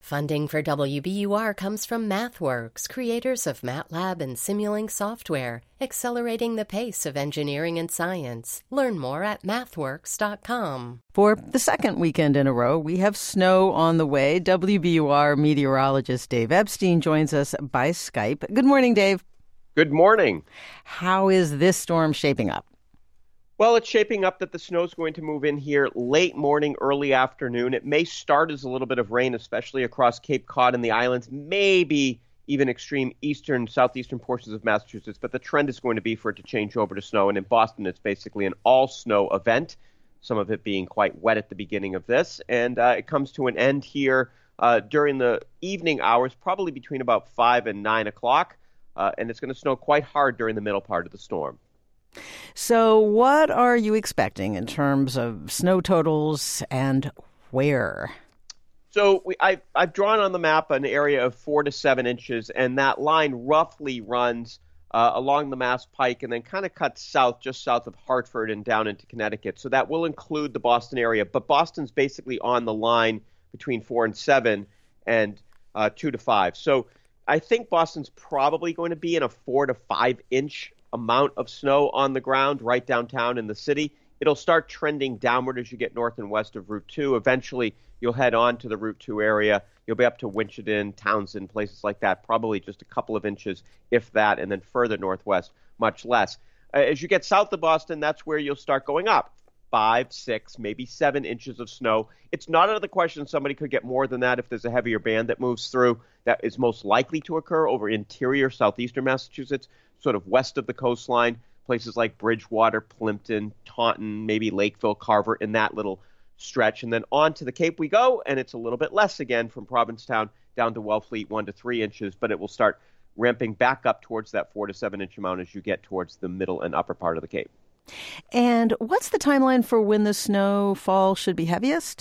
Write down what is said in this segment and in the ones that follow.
Funding for WBUR comes from MathWorks, creators of MATLAB and Simulink software, accelerating the pace of engineering and science. Learn more at mathworks.com. For the second weekend in a row, we have snow on the way. WBUR meteorologist Dave Epstein joins us by Skype. Good morning, Dave. Good morning. How is this storm shaping up? Well, it's shaping up that the snow is going to move in here late morning, early afternoon. It may start as a little bit of rain, especially across Cape Cod and the islands, maybe even extreme eastern, southeastern portions of Massachusetts. But the trend is going to be for it to change over to snow. And in Boston, it's basically an all-snow event, some of it being quite wet at the beginning of this. And it comes to an end here during the evening hours, probably between about 5 and 9 o'clock. And it's going to snow quite hard during the middle part of the storm. So what are you expecting in terms of snow totals and where? So I've drawn on the map an area of 4 to 7 inches, and that line roughly runs along the Mass Pike and then kind of cuts south, just south of Hartford and down into Connecticut. So that will include the Boston area, but Boston's basically on the line between 4 and 7 and 2 to 5. So I think Boston's probably going to be in a 4 to 5 inch amount of snow on the ground right downtown in the city. It'll start trending downward as you get north and west of Route 2. Eventually, you'll head on to the Route 2 area. You'll be up to Winchendon, Townsend, places like that, probably just a couple of inches, if that, and then further northwest, much less. As you get south of Boston, that's where you'll start going up. 5, 6, maybe 7 inches of snow. It's not out of the question somebody could get more than that if there's a heavier band that moves through. That is most likely to occur over interior southeastern Massachusetts, sort of west of the coastline, places like Bridgewater, Plimpton, Taunton, maybe Lakeville, Carver, in that little stretch. And then on to the Cape we go, and it's a little bit less again from Provincetown down to Wellfleet, 1 to 3 inches, but it will start ramping back up towards that 4 to 7 inch amount as you get towards the middle and upper part of the Cape. And what's the timeline for when the snowfall should be heaviest?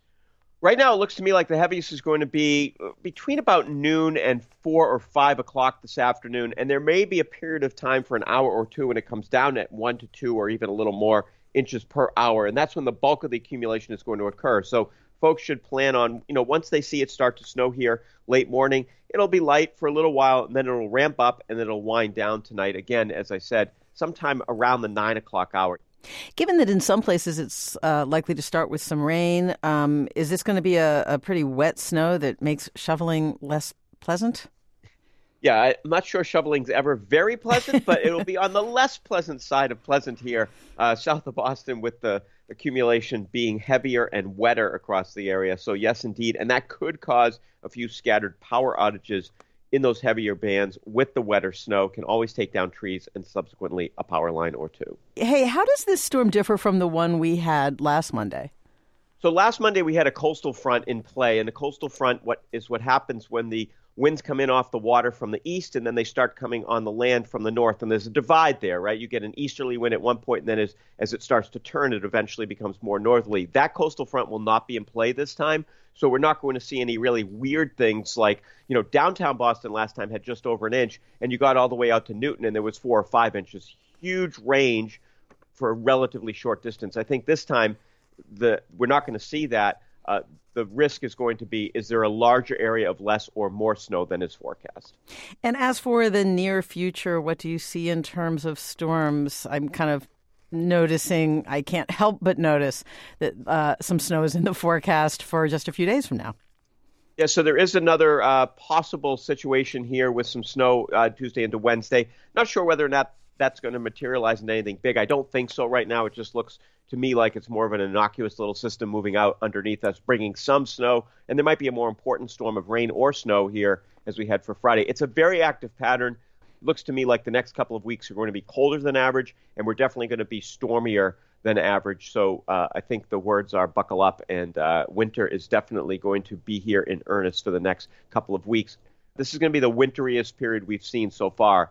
Right now, it looks to me like the heaviest is going to be between about noon and 4 or 5 o'clock this afternoon. And there may be a period of time for an hour or two when it comes down at 1 to 2 or even a little more inches per hour. And that's when the bulk of the accumulation is going to occur. So folks should plan on, once they see it start to snow here late morning, it'll be light for a little while, and then it'll ramp up, and then it'll wind down tonight. Again, as I said, sometime around the 9 o'clock hour. Given that in some places it's likely to start with some rain, is this going to be a pretty wet snow that makes shoveling less pleasant? Yeah, I'm not sure shoveling's ever very pleasant, but it'll be on the less pleasant side of pleasant here, south of Boston, with the accumulation being heavier and wetter across the area. So yes, indeed, and that could cause a few scattered power outages in those heavier bands with the wetter snow. Can always take down trees and subsequently a power line or two. Hey, how does this storm differ from the one we had last Monday? So last Monday we had a coastal front in play, and the coastal front what happens when the winds come in off the water from the east and then they start coming on the land from the north, and there's a divide there, right? You get an easterly wind at one point, and then as it starts to turn, it eventually becomes more northerly. That coastal front will not be in play this time, so we're not going to see any really weird things like, downtown Boston last time had just over an inch, and you got all the way out to Newton and there was 4 or 5 inches. Huge range for a relatively short distance. I think this time we're not going to see that. The risk is going to be, is there a larger area of less or more snow than is forecast? And as for the near future, what do you see in terms of storms? I'm kind of noticing, I can't help but notice that some snow is in the forecast for just a few days from now. Yeah, so there is another possible situation here with some snow Tuesday into Wednesday. Not sure whether or not that's going to materialize into anything big. I don't think so right now. It just looks to me like it's more of an innocuous little system moving out underneath us, bringing some snow, and there might be a more important storm of rain or snow here as we head for Friday. It's a very active pattern. It looks to me like the next couple of weeks are going to be colder than average, and we're definitely going to be stormier than average. So I think the words are buckle up, and winter is definitely going to be here in earnest for the next couple of weeks. This is going to be the winteriest period we've seen so far,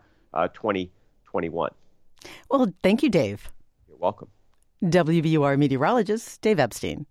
2021. Well, thank you, Dave. You're welcome. WBUR meteorologist Dave Epstein.